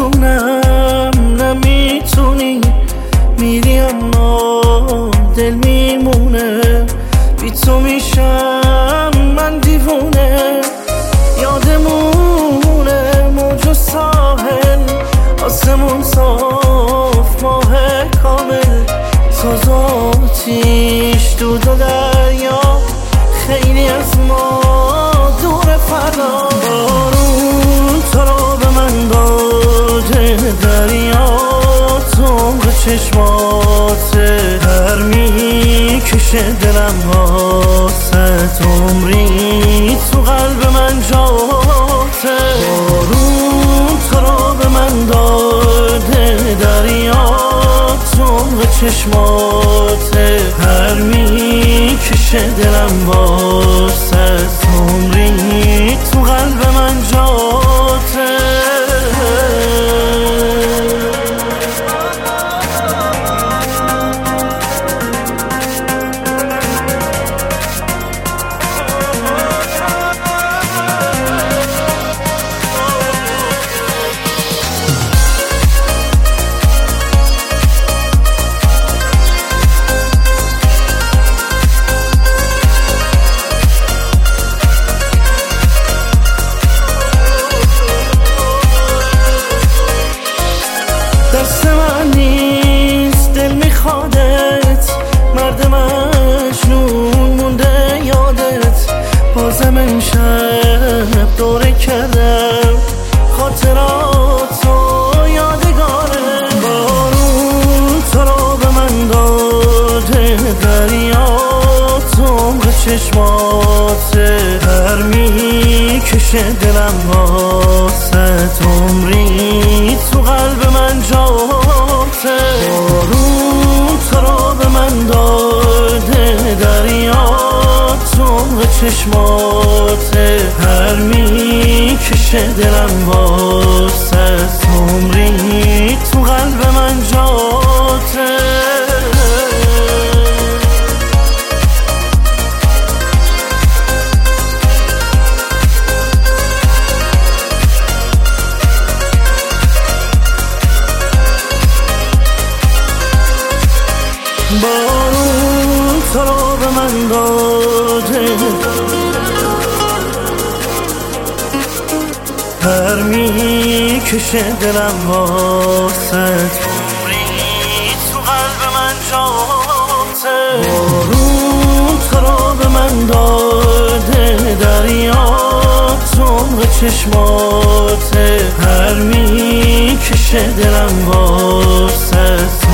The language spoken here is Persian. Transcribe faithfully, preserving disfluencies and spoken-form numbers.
میدونم نمیتونی میری اما دل میمونه، بی تو میشم من دیوونه. یادمونه موج و ساحل، آسمون صاف ماه کامل، ساز و آتیش دود و دریا، خیلی از ما دور فردا. بارون تو رو به من داده، دریا تو عمق چشماته، هر میکشه دلم واسه عمری تو قلب من جاته. بارون تو رو به من داده، دریا تو عمق چشماته، هر میکشه دلم واسه عمری تو قلب من جاته. دست من نیست دل میخوادت، مرد مجنون مونده یادت، بازم امشب دوره کردم خاطراتو یادگاره. بارون تو رو به من داده، دریا تو عمق چشماته، هر میکشه دلم واسه عمری تو قلب من جاته. بارون تو رو به من داده، دریا تو عمق چشماته، هر میکشه دلم واسه عمری تو قلب من جاته. بارون تو رو به من داده، هر میکشه دلم واسه عمری تو قلب من جاته. بارون تو رو به من داده، دریا تو عمق چشماته، هر میکشه دلم واسه